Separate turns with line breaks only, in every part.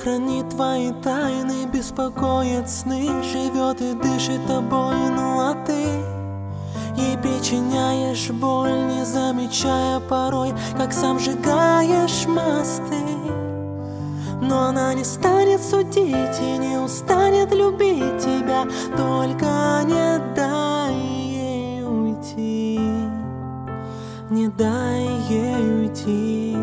хранит твои тайны, беспокоит сны, живет и дышит тобой, ну а ты ей причиняешь боль, не замечая порой, как сам сжигаешь мосты. Но она не станет судить и не устанет любить тебя, только не дай ей уйти, не дай ей уйти.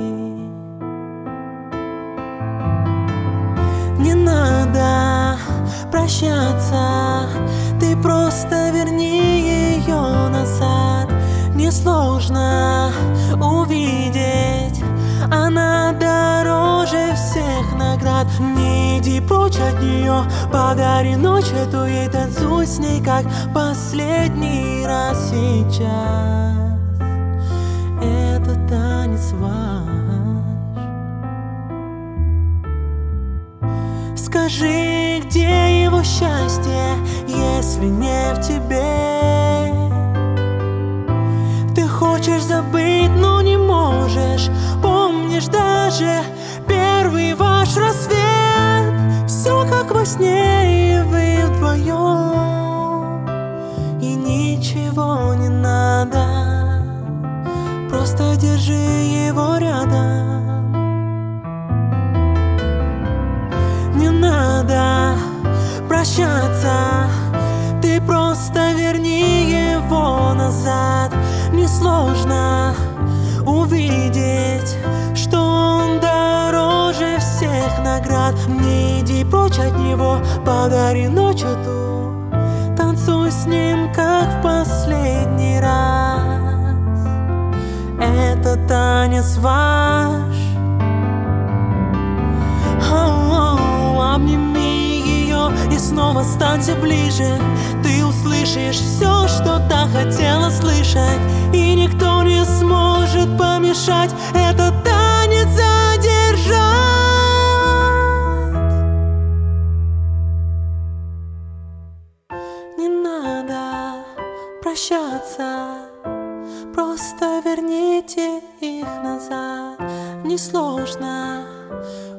Не надо прощаться, ты просто верни ее назад. Несложно увидеть, она дороже всех наград. Не иди прочь от нее, подари ночь эту ей, танцуй с ней, как последний раз сейчас. Это танец ваш. Скажи, где его счастье, если не в тебе? Ты хочешь забыть, но не можешь. Помнишь даже первый ваш рассвет? Все как во сне, и вы вдвоем, и ничего не надо, просто держи его рядом. Не надо прощаться, ты просто верни его назад. Несложно увидеть, что он дороже всех наград. Не иди прочь от него, подари ночь эту, танцуй с ним, как в последний раз. Это танец ваш. Обними ее и снова останься ближе. Ты услышишь все, что так хотела слышать, и никто не сможет помешать этот танец задержать. Не надо прощаться, просто верните их назад. Несложно